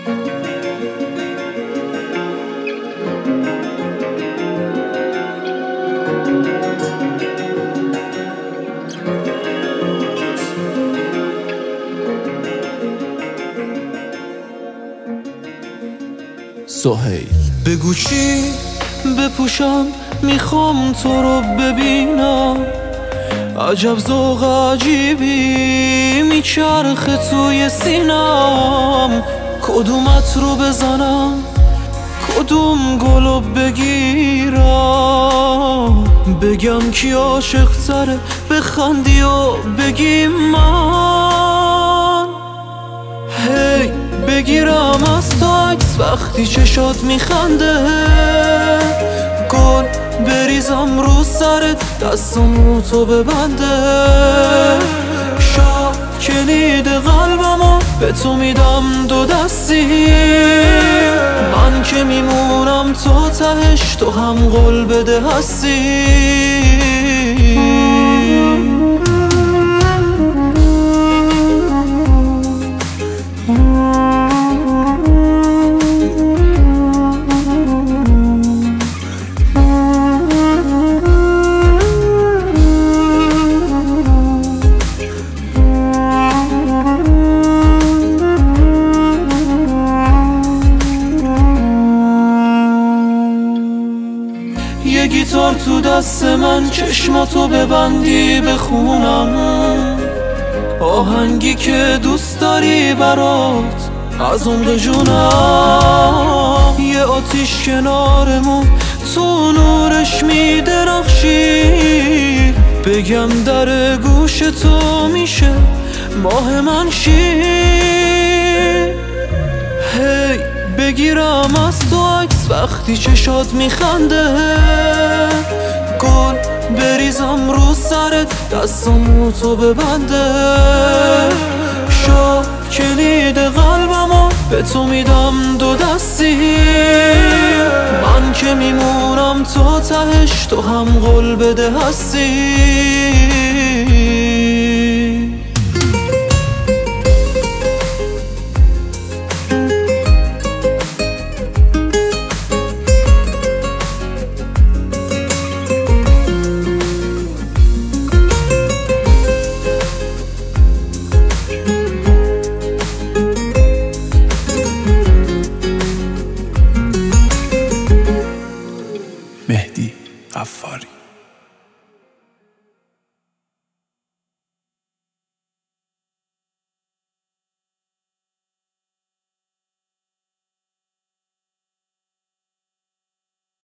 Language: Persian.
سهیل بگو چی بپوشم، میخوام تو رو ببینم. عجب ذوق عجیبی میچرخه توی سینم. کدومت رو بزنم، کدوم گلو بگیرم؟ بگم کی عاشق تره، بخندی و بگی من. هی بگیرم از تو عکس وقتی چشات میخنده، گل بریزم رو سرت دستامو تو ببنده. شاید کلید قلبمو به تو میدم دو دستی، من که میمونم تو تهش، تو هم قول بده هستی. یه گیتار تو دست من، چشماتو ببندی بخونم آهنگی که دوست داری برات از عمق جونم. یه آتیش کنارمون تو نورش میدرخشی، بگم در گوش تو میشه ماه من شی. هی بگیرم از تو عکس وقتی چشات میخنده، گل بریزم رو سرت دستامو تو ببنده. شاید کلید قلبمو به تو میدم دو دستی، من که میمونم تو تهش، تو هم قول بده هستی.